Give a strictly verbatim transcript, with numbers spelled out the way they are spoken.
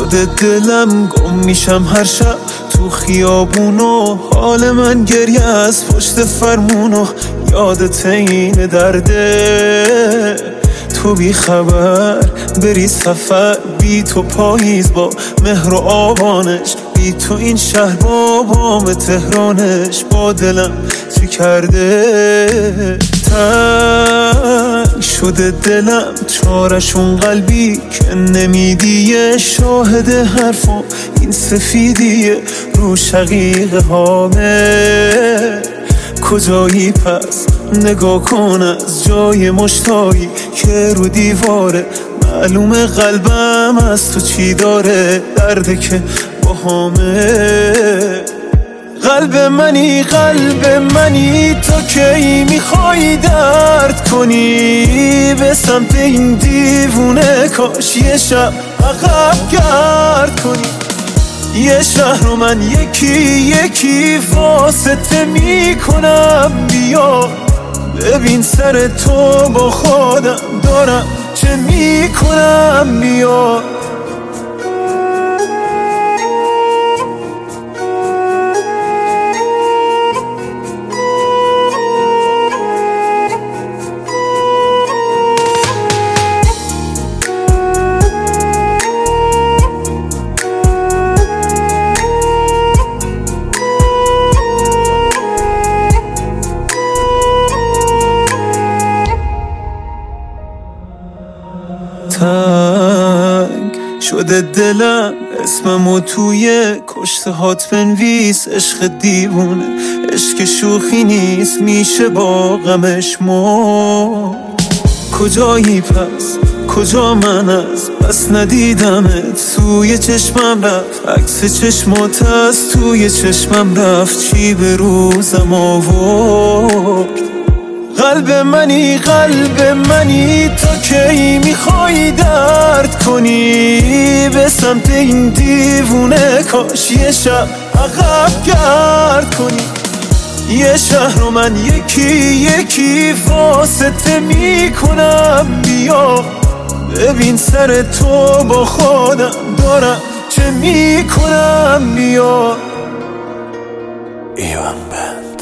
شده دلم گم میشم هر شب تو خیابونو، حال من گریه از پشت فرمونو، یادت این درده تو بی خبر بری سفر، بی تو پاییز با مهر و آبانش، بی تو این شهر با بام تهرانش، با دلم چی کرده تنگ شده دلم، چارشون قلبی که نمیدیه، شاهد حرفم این سفیدیه رو شقیقه هامه. کجایی پس نگاه کن از جای مشتایی که رو دیواره، معلومه قلبم از تو چی داره، درده که با همه. قلب منی قلب منی تو کی میخوای درد کنی، به سمت این دیوونه کاش یه شب عقب گرد کنی. یه شهر رو من یکی یکی واسطه میکنم، بیا ببین سر تو با خودم دارم چه میکنم، بیا. تنگ شده دلم اسممو توی کشته هات بنویس، عشق دیوونه عشق شوخی نیست، میشه با غمش مرد. کجایی پس کجا من از بس ندیدمت، توی چشمم رفت عکس چشمات از توی چشمم رفت، چی به روزم آورد. قلب منی قلب منی تو کی میخوای درد کنی، به سمت این دیوونه کاش یه شب عقب گرد کنی. یه شهر رو من یکی یکی واسطه میکنم، بیا ببین سر تو با خودم دارم چه میکنم، بیا. ایوان بند.